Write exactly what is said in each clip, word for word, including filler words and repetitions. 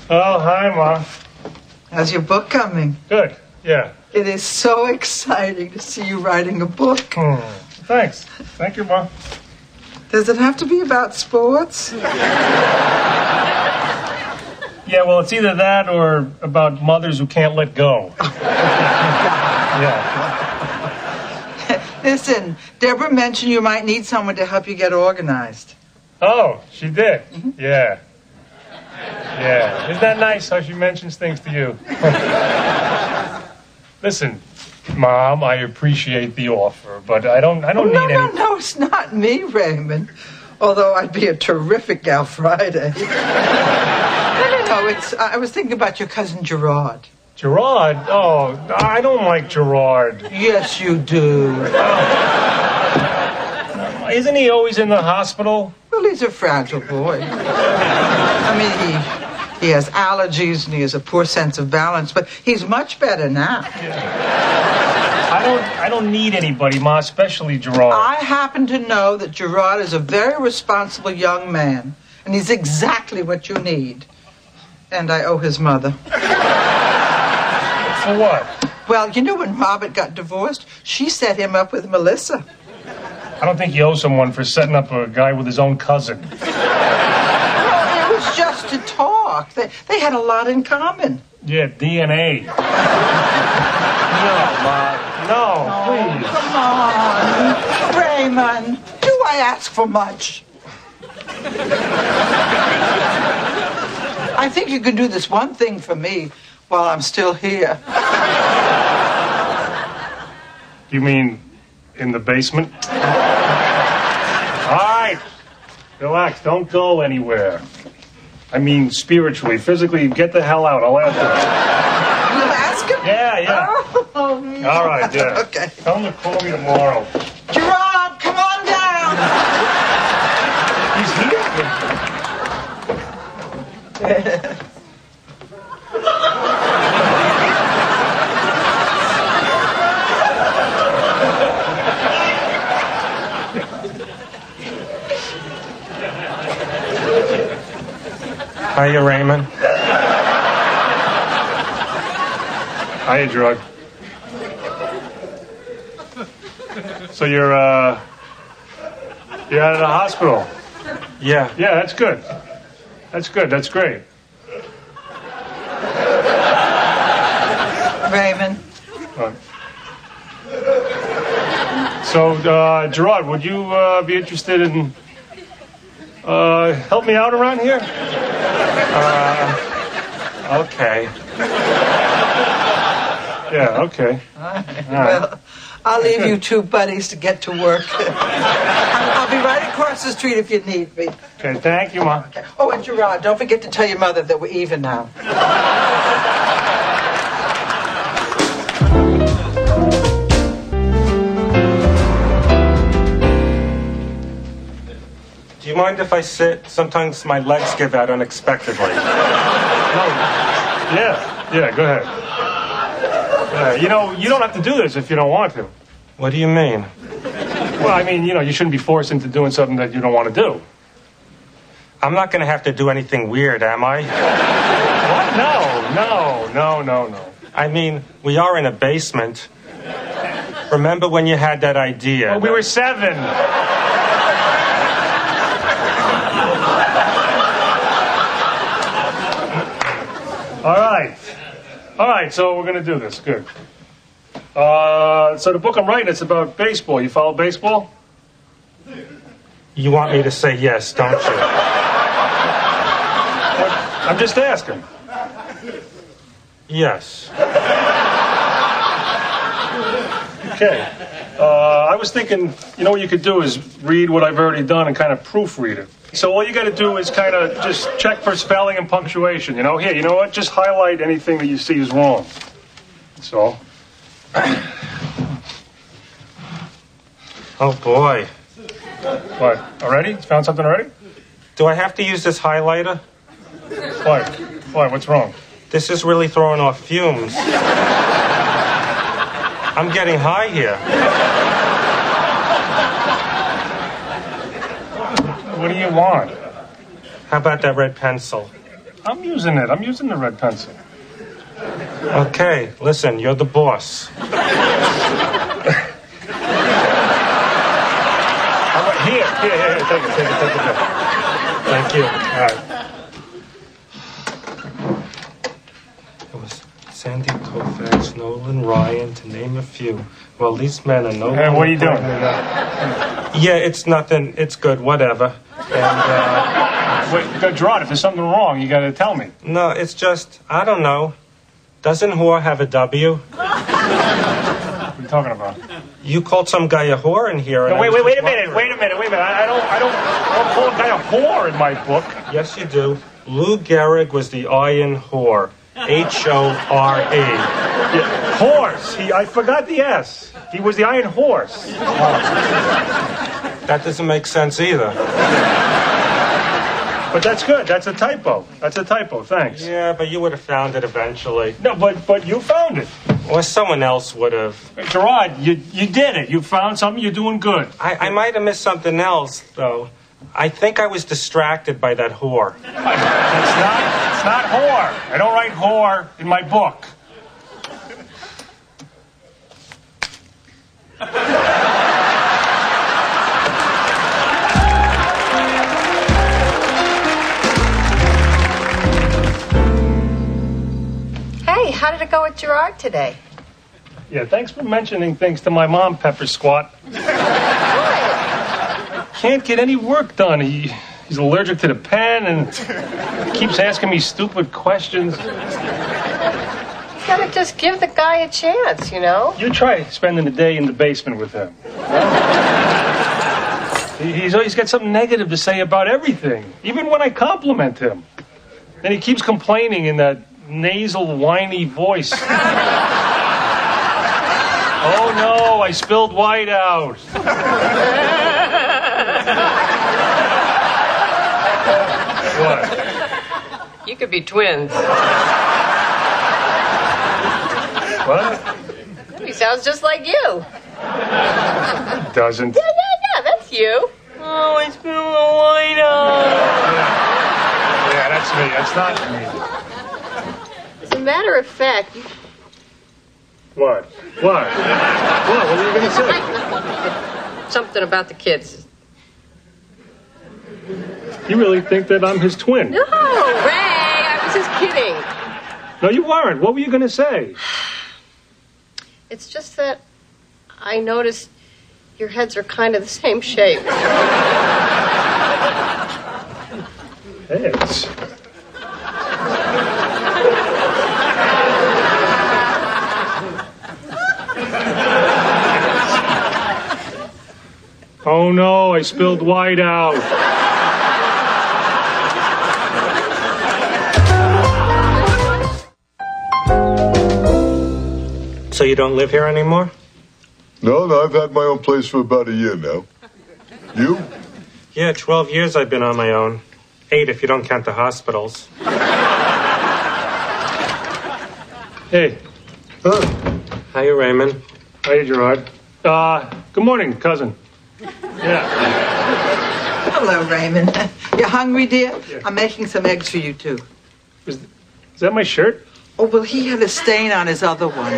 Oh, hi, Ma. How's your book coming? Good, yeah. It is so exciting to see you writing a book. Hmm. Thanks. Thank you, Ma. Does it have to be about sports? Yeah, well, it's either that or about mothers who can't let go. Yeah. Listen, Deborah mentioned you might need someone to help you get organized. Oh, she did? Yeah. Yeah. Isn't that nice how she mentions things to you? Listen, Mom, I appreciate the offer, but I don't I don't oh, no, need no, any... No, no, it's not me, Raymond. Although I'd be a terrific gal Friday. No, no, no, it's, I was thinking about your cousin Gerard. Gerard? Oh, I don't like Gerard. Yes, you do. Oh. Isn't he always in the hospital? Well, he's a fragile boy. I mean, he he has allergies and he has a poor sense of balance, but he's much better now. Yeah. I don't I don't need anybody, Ma, especially Gerard. I happen to know that Gerard is a very responsible young man, and he's exactly what you need. And I owe his mother. For what? Well, you know when Robert got divorced, she set him up with Melissa. I don't think you owe someone for setting up a guy with his own cousin. Well, it was just to talk. They, they had a lot in common. Yeah, D N A. No, Ma. No, please. Oh, come on. Raymond, do I ask for much? I think you can do this one thing for me while I'm still here. You mean in the basement? All right. Relax. Don't go anywhere. I mean spiritually. Physically, get the hell out. I'll ask him. You'll ask him? Yeah, yeah. Oh, no. All right, yeah. Okay. Tell him to call me tomorrow. Gerard, come on down. He's here? Hiya, Raymond. Hiya, Drug. So you're, uh... You're out of the hospital? Yeah. Yeah, that's good. That's good. That's great. Raymond. Uh, so, uh, Gerard, would you uh, be interested in uh, help me out around here? Uh, okay. Yeah, okay. All right. Well, I'll leave you two buddies to get to work. I'll, I'll be right across the street if you need me. Okay, thank you, Ma. Okay. Oh, and Gerard, don't forget to tell your mother that we're even now. Do you mind if I sit? Sometimes my legs give out unexpectedly. No. Yeah, yeah, go ahead. Uh, you know, you don't have to do this if you don't want to. What do you mean? Well, I mean, you know, you shouldn't be forced into doing something that you don't want to do. I'm not going to have to do anything weird, am I? What? No, no, no, no, no. I mean, we are in a basement. Remember when you had that idea? Well, we were seven. All right. All right, so we're going to do this. Good. Uh, so the book I'm writing, it's about baseball. You follow baseball? You want me to say yes, don't you? I'm just asking. Yes. Okay. Uh, I was thinking, you know what you could do is read what I've already done and kind of proofread it. So all you got to do is kind of just check for spelling and punctuation. You know, here, you know what? Just highlight anything that you see is wrong. That's all. Oh, boy. What? Already? Found something already? Do I have to use this highlighter? Why? Why? What's wrong? This is really throwing off fumes. I'm getting high here. What do you want? How about that red pencil? I'm using it. I'm using the red pencil. Okay, listen, you're the boss. How about here? Here, here, here. Take it, take it, take it. Take it. Thank you. All right. It was Sandy Koufax, Nolan Ryan, to name a few. Well, these men are no. Hey, what are you doing? Yeah, it's nothing. It's good. Whatever. And uh, Wait, Gerard, if there's something wrong, you got to tell me. no, it's just I don't know. Doesn't whore have a W? What are you talking about? You called some guy a whore in here. And No, I wait, was wait, wait a just minute. wondering. Wait a minute. Wait a minute. I I don't, I don't, I don't call a guy a whore in my book. Yes, you do. Lou Gehrig was the iron whore. H O R E. Yeah, horse. He, I forgot the S. He was the iron horse. That doesn't make sense either. But that's good. That's a typo. That's a typo. Thanks. Yeah, but you would have found it eventually. No, but but you found it, Or someone else would have. Gerard. You you did it. You found something. You're doing good. I, I might have missed something else, though. I think I was distracted by that whore. It's not. It's not whore. I don't write whore in my book. Hey, how did it go with Gerard today? Yeah. Thanks for mentioning things to my mom, Pepper Squat. Can't get any work done. He he's allergic to the pen and keeps asking me stupid questions. You gotta just give the guy a chance, you know? You try spending the day in the basement with him. He- He's always got something negative to say about everything, even when I compliment him. And he keeps complaining in that nasal, whiny voice. Oh no, I spilled white out. What? You could be twins. What? He sounds just like you. Doesn't. Yeah, yeah, yeah, that's you. Oh, I spilled the white out. Yeah, that's me. That's not me. As a matter of fact, you What? What? What? What are you going to say? something about the kids. You really think that I'm his twin? No, Ray, I was just kidding. No, you weren't. What were you going to say? It's just that I noticed your heads are kind of the same shape. Heads. Oh no, I spilled white out. So you don't live here anymore? No, no, I've had my own place for about a year now. You? Yeah, twelve years I've been on my own. Eight if you don't count the hospitals. Hey, Huh? Hiya, Raymond. hiya, Gerard. Uh, good morning, cousin. Yeah. Hello, Raymond. You hungry, dear? I'm making some eggs for you, too. Is, is that my shirt? Oh, well, he had a stain on his other one.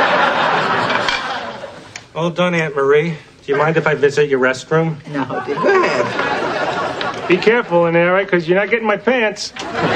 Well done, Aunt Marie. Do you mind if I visit your restroom? No, dear. Go ahead. Be careful in there, right? Because you're not getting my pants.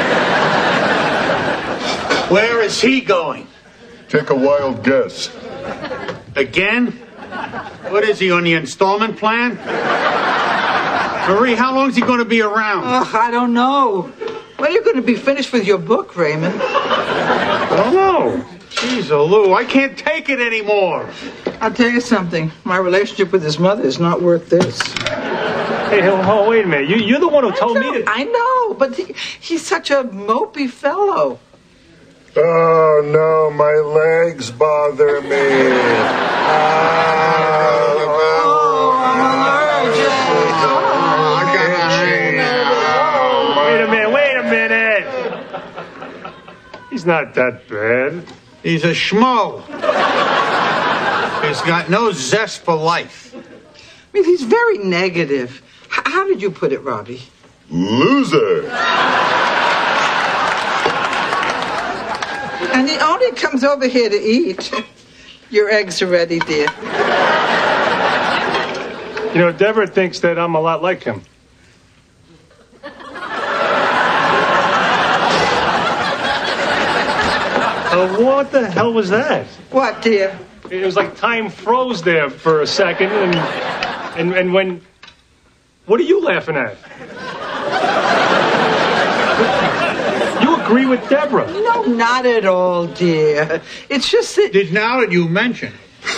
Where is he going? Take a wild guess. Again? What is he, on the installment plan? Marie, how long is he going to be around? Ugh, I don't know. When are you going to be finished with your book, Raymond? I don't know. Jeez, Lou, I can't take it anymore. I'll tell you something. My relationship with his mother is not worth this. Hey, hold, hold, wait a minute. You, you're the one who told me to... I know, but he, he's such a mopey fellow. Oh, no, my legs bother me. Wait a minute, wait a minute. He's not that bad. He's a schmo. He's got no zest for life. I mean, he's very negative. H- how did you put it, Robbie? Loser. And he only comes over here to eat. Your eggs are ready, dear. You know, Deborah thinks that I'm a lot like him. Uh, what the hell was that? What, dear? It was like time froze there for a second, and and and when. What are you laughing at? You agree with Deborah? No, not at all, dear. It's just that. Did now that you mention.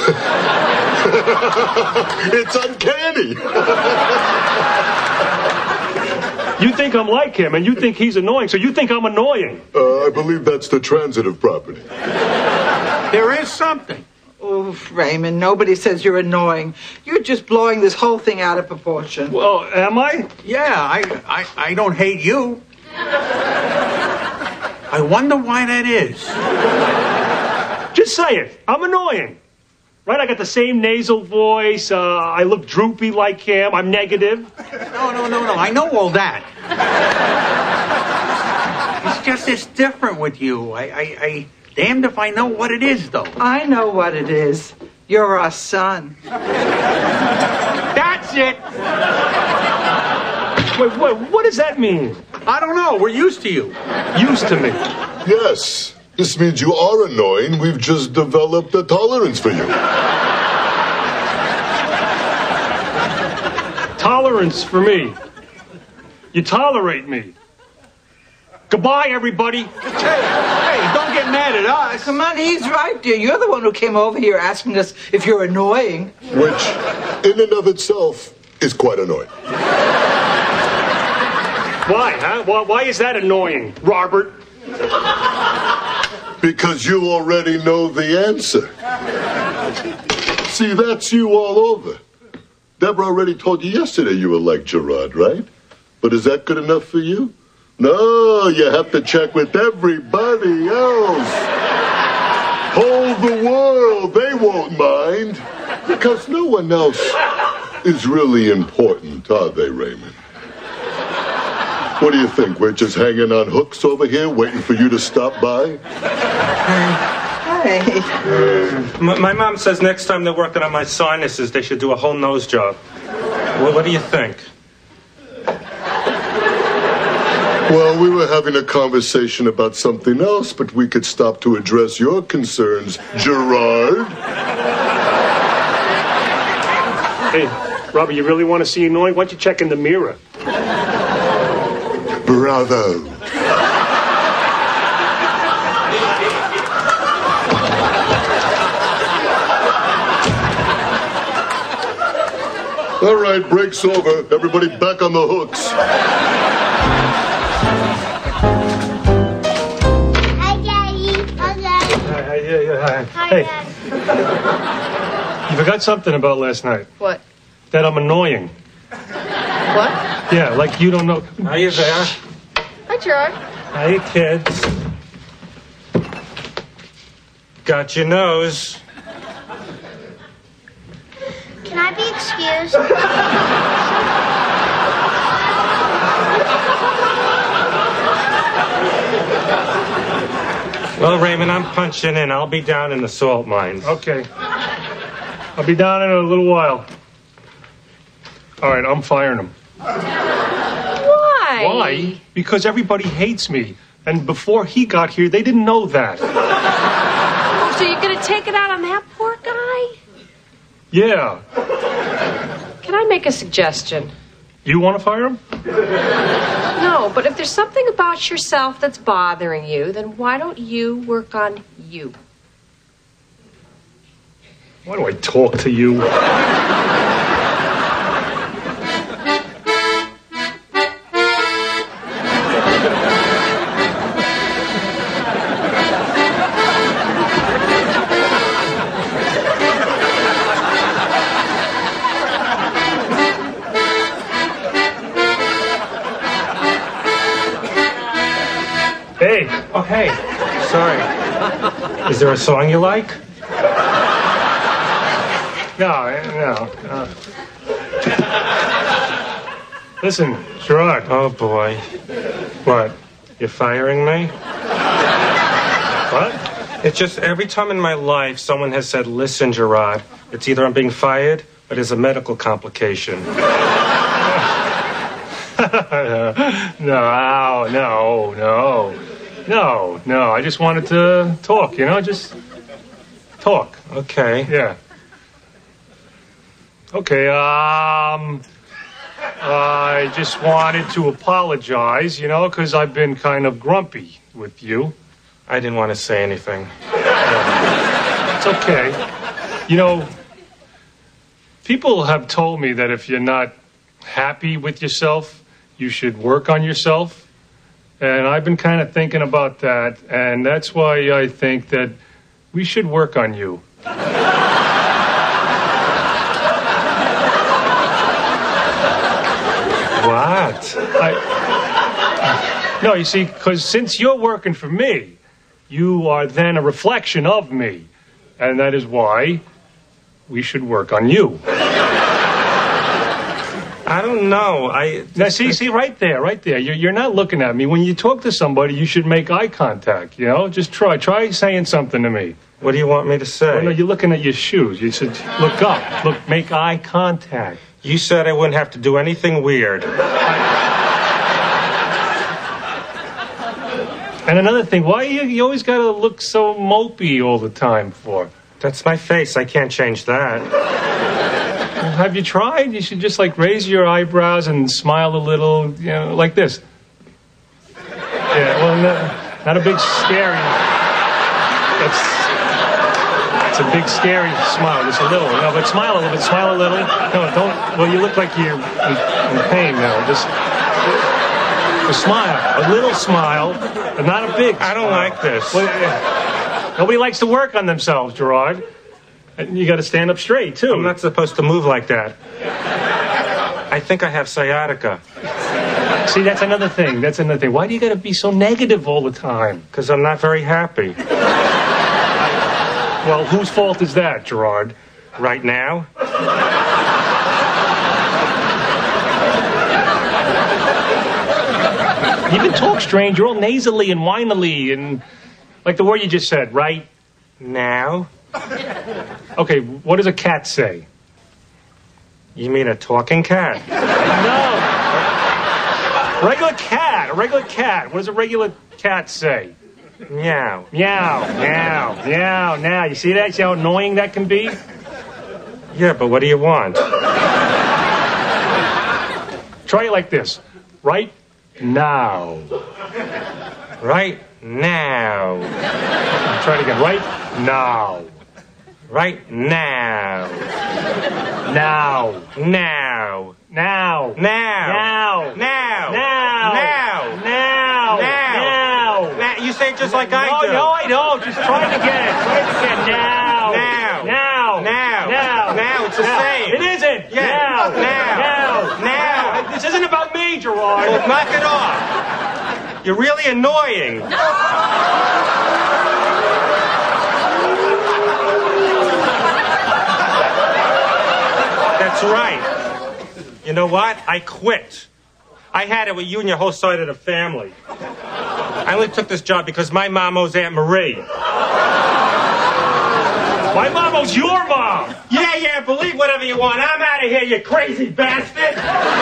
It's uncanny. You think I'm like him, and you think he's annoying, so you think I'm annoying. Uh, I believe that's the transitive property. There is something. Oof, Raymond, nobody says you're annoying. You're just blowing this whole thing out of proportion. Well, am I? Yeah, I, I, I don't hate you. I wonder why that is. Just say it. I'm annoying. Right? I got the same nasal voice. Uh, I look droopy like him. I'm negative. No, no, no, no. I know all that. It's just it's different with you. I, I, I damned if I know what it is, though. I know what it is. You're our son. That's it. Wait, wait, what does that mean? I don't know. We're used to you. Used to me. Yes, this means you are annoying. We've just developed a tolerance for you. Tolerance for me. You tolerate me. Goodbye, everybody. Hey, hey, don't get mad at us. Come on, he's right, dear. You're the one who came over here asking us if you're annoying. Which, in and of itself, is quite annoying. Why, huh? Why, why is that annoying, Robert? Because you already know the answer. See, that's you all over. Deborah already told you yesterday you were like Gerard, right? But is that good enough for you? No, you have to check with everybody else. Hold the world, they won't mind. Because no one else is really important, are they, Raymond? What do you think? We're just hanging on hooks over here, waiting for you to stop by? Hey. My, my mom says next time they're working on my sinuses, they should do a whole nose job. Well, what do you think? Well, we were having a conversation about something else, but we could stop to address your concerns, Gerard. Hey, Robert, you really want to see annoying? Why don't you check in the mirror? Bravo. All right, break's over. Everybody back on the hooks. Hi, Daddy. Hi, Daddy. Hi, yeah, yeah, hi. Hi, Hey, Dad. you forgot something about last night. What? That I'm annoying. What? Yeah, like you don't know. Are you there? Hi, Gerard. Hey, kids. Got your nose. Can I be excused? Well, Raymond, I'm punching in. I'll be down in the salt mines. Okay. I'll be down in a little while. All right, I'm firing him. Why? Why? Because everybody hates me. And before he got here, they didn't know that. Oh, so you're going to take it out on that poor guy? Yeah. Can I make a suggestion? You want to fire him? No, but if there's something about yourself that's bothering you, then why don't you work on you? Why do I talk to you? Hey. Oh, hey. Sorry. Is there a song you like? No, no. Uh. Listen, Gerard. Oh, boy. What? You're firing me? What? It's just every time in my life someone has said, listen, Gerard, it's either I'm being fired or there's a medical complication. No, no, no. No, no. I just wanted to talk, you know, just talk. Okay. Yeah. Okay, um... I just wanted to apologize, you know, because I've been kind of grumpy with you. I didn't want to say anything. It's okay. You know, people have told me that if you're not happy with yourself, you should work on yourself. And I've been kind of thinking about that, and that's why I think that we should work on you. What? I, no, you see, because since you're working for me, you are then a reflection of me. And that is why we should work on you. I don't know. I Now, see, see, right there, right there. You're, you're not looking at me. When you talk to somebody, you should make eye contact, you know? Just try. Try saying something to me. What do you want me to say? Well, no, you're looking at your shoes. You should look up. Look, make eye contact. You said I wouldn't have to do anything weird. And another thing, why you, you always got to look so mopey all the time for? That's my face. I can't change that. Well, have you tried? You should just, like, raise your eyebrows and smile a little, you know, like this. Yeah, well, no, not a big scary... That's... It's a big, scary smile. Just a little. No, but smile a little bit. Smile a little. No, don't. Well, you look like you're in, in pain now. Just a smile. A little smile, but not a big smile. I don't like this. Well, yeah. Nobody likes to work on themselves, Gerard. And you got to stand up straight, too. I'm not supposed to move like that. I think I have sciatica. See, that's another thing. That's another thing. Why do you got to be so negative all the time? Because I'm not very happy. Well, whose fault is that, Gerard? Right now? You even talk strange. You're all nasally and whinily and like the word you just said, right? Now? Okay, what does a cat say? You mean a talking cat? No. A regular cat. A regular cat. What does a regular cat say? Meow. Meow, meow, meow, now. You see that? See how annoying that can be? Yeah, but what do you want? Try it like this. Right now. Right now. Try it again. Right now. Right now. Now. Now. Now. Now. Now. Now. Now. Now. Now. Now. Now. Now. You say it just like I no, do. No, I don't. Just try it again. Try it again. Now. Now. Now. Now. Now. Now. It's the now. same. It isn't. Yeah. Now. Now. Now. Now. This isn't about me, Gerard. Well, knock it off. You're really annoying. That's right. You know what? I quit. I had it with you and your whole side of the family. I only took this job because my mom owes Aunt Marie. My mom owes your mom. Yeah, yeah, believe whatever you want. I'm out of here, you crazy bastard.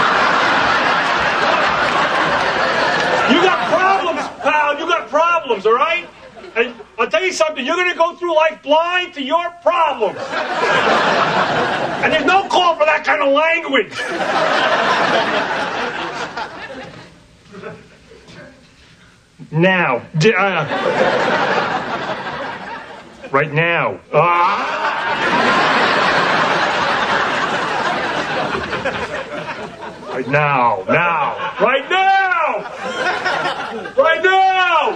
You got problems, pal. You got problems, all right? And I'll tell you something. You're going to go through life blind to your problems. And there's no call for that kind of language. Now. D- uh, right now. Ah. Right now. Now. Right now. Right now.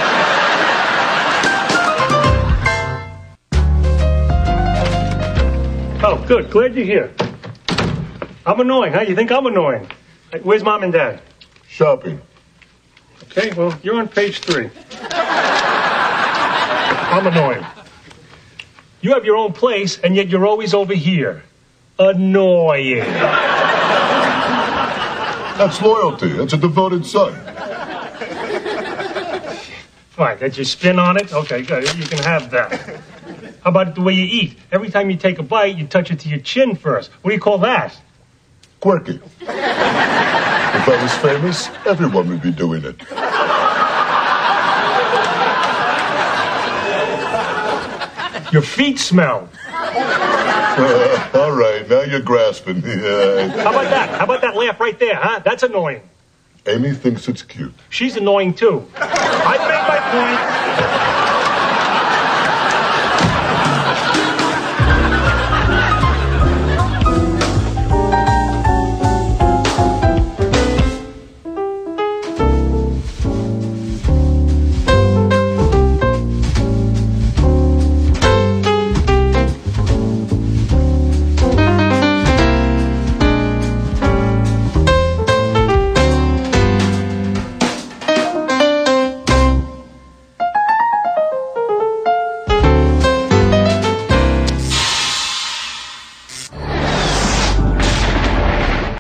Oh, good. Glad you're here. I'm annoying, huh? You think I'm annoying? Where's Mom and Dad? Shopping. Okay, well, you're on page three. I'm annoying. You have your own place, and yet you're always over here. Annoying. That's loyalty. That's a devoted son. Fine, got your spin on it? Okay, good. You can have that. How about the way you eat? Every time you take a bite, you touch it to your chin first. What do you call that? Quirky. If I was famous, everyone would be doing it. Your feet smell. Uh, all right, now you're grasping. Yeah. How about that? How about that laugh right there, huh? That's annoying. Amy thinks it's cute. She's annoying, too. I've made my point.